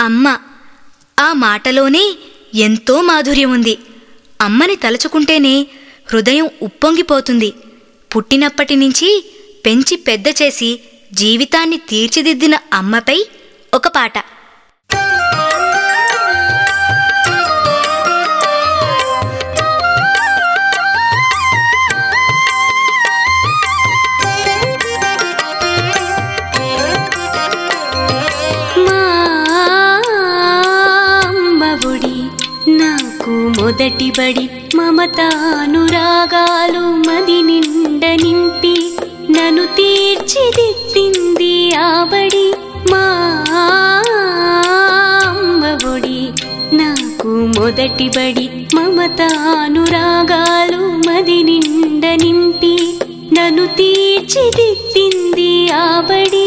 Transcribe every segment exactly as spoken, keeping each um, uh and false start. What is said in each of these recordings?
అమ్మ. ఆ మాటలోనే ఎంతో మాధుర్యం ఉంది. అమ్మని తలుచుకుంటేనే హృదయం ఉప్పొంగిపోతుంది. పుట్టినప్పటి నుంచి పెంచి పెద్ద చేసి జీవితాన్ని తీర్చిదిద్దిన అమ్మపై ఒక పాట. మొదటి బడి మమతానురాగాలు మది నిండ నింపి నన్ను తీర్చిదిద్దింది ఆ బడి. మా అమ్మ ఒడి నాకు మొదటి బడి మమతానురాగాలు మది నిండ నింపి నన్ను తీర్చిదిద్దింది ఆ బడి.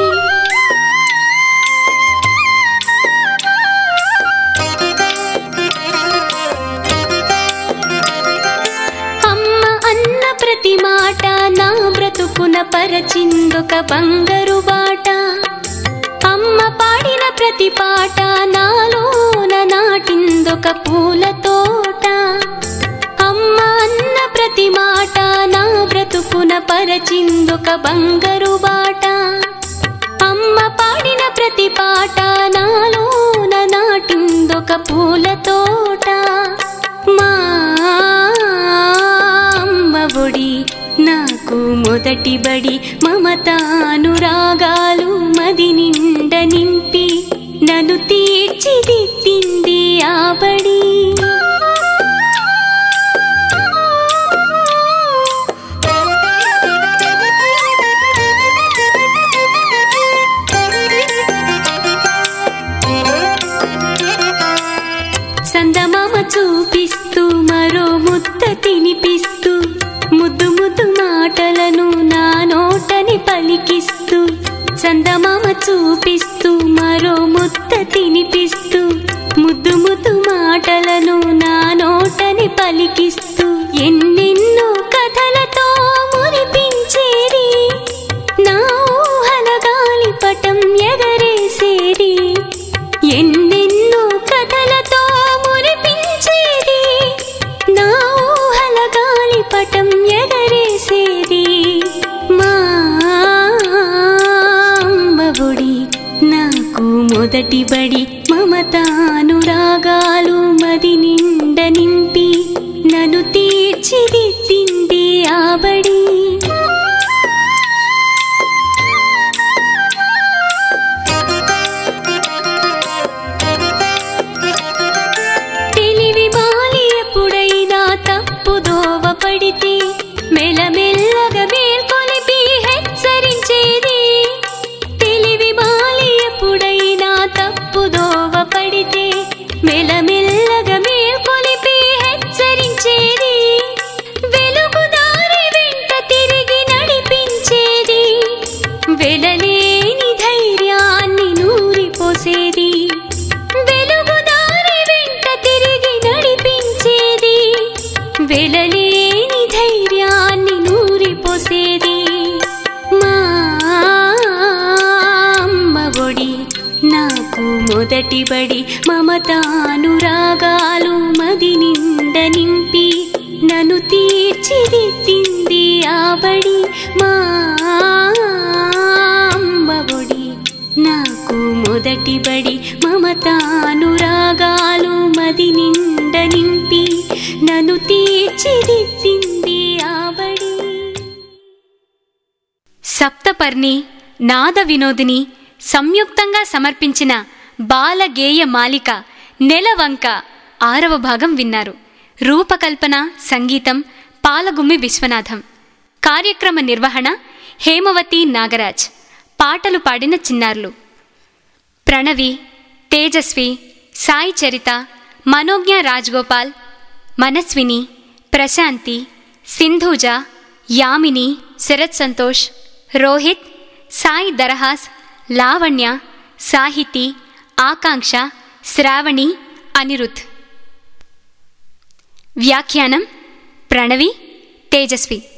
ప్రతి మాట నా బ్రతుకున పరచిందొక బంగారు బాట. అమ్మ పాడిన ప్రతి పాట నాలోన నాటిందొక పూల తోట. అమ్మ అన్న ప్రతి మాట నా బ్రతుకున పరచిందొక బంగారు బాట. అమ్మ పాడిన ప్రతి పాట నాలోన నాటిందొక పూల తోట. మా ఒడి నాకు మొదటి బడి మమతానురాగాలు మది నిండ నింపి నన్ను తీర్చిదిద్దింది ఆ బడి. సందమామ చూపిస్తూ మరో ముద్ద తినిపిస్తూ ముద్దు ముద్దు మాటలను నా నోటని పలికిస్తూ. చందమామ చూపిస్తూ మరో ముద్ద తినిపిస్తూ ముద్దు ముద్దు మాటలను నా నోటని పలికిస్తూ. ఎన్నెన్నో కథలతో మురిపించేది నా ఊహల గాలిపటం ఎగరేసేది. ఎన్నెన్నో కథలతో మురిపించేది నా ఊహల గాలిపటం ఎగరేసేది. మా అమ్మ ఒడి నాకు మొదటి బడి మమతానురాగాలు మది నిండ నింపి నన్ను తీర్చిదిద్దింది ఆ బడి. తెలివి మాలి ఎప్పుడైనా తప్పుదోవ పడితే మెల్లమెల్లగా మేల్కొలిపి హెచ్చరించేది. తెలివి మాలి ఎప్పుడైనా తప్పుదోవ పడితే మెల్లమెల్లగా మేల్కొలిపి హెచ్చరించేది. వెలుగుదారి వెంట తిరిగి నడిపించేది. వెలలేని ధైర్యాన్ని నూరిపోసేది. వెలుగుదారి వెంట తిరిగి నడిపించేది. వెలలేని ధైర్యాన్ని నూరిపోసేది. మా అమ్మ ఒడి నాకు మొదటి బడి మమతానురాగాలు మది నిండ నింపి నన్ను తీర్చిదిద్దింది ఆ బడి. మా అమ్మ ఒడి నాకు మొదటి బడి మమతానురాగాలు మది నిండ నింపి నన్ను తీర్చిదిద్దింది ఆ బడి. సప్తపర్ణి నాద వినోదిని సంయుక్తంగా సమర్పించిన బాలగేయ మాలిక నెలవంక ఆరవ భాగం విన్నారు. రూపకల్పన సంగీతం పాలగుమ్మి విశ్వనాథం. కార్యక్రమ నిర్వహణ హేమవతి నాగరాజ్. పాటలు పాడిన చిన్నారులు ప్రణవి, తేజస్వి, సాయి చరిత, మనోజ్ఞ రాజ్గోపాల్, మనస్విని, ప్రశాంతి, సింధూజ, యామిని, శరత్ సంతోష్, రోహిత్, సాయి దరహాస్, లావణ్య, సాహితి, ఆకాంక్ష, శ్రావణి, అనిరుద్. వ్యాఖ్యానం ప్రణవి, తేజస్వి.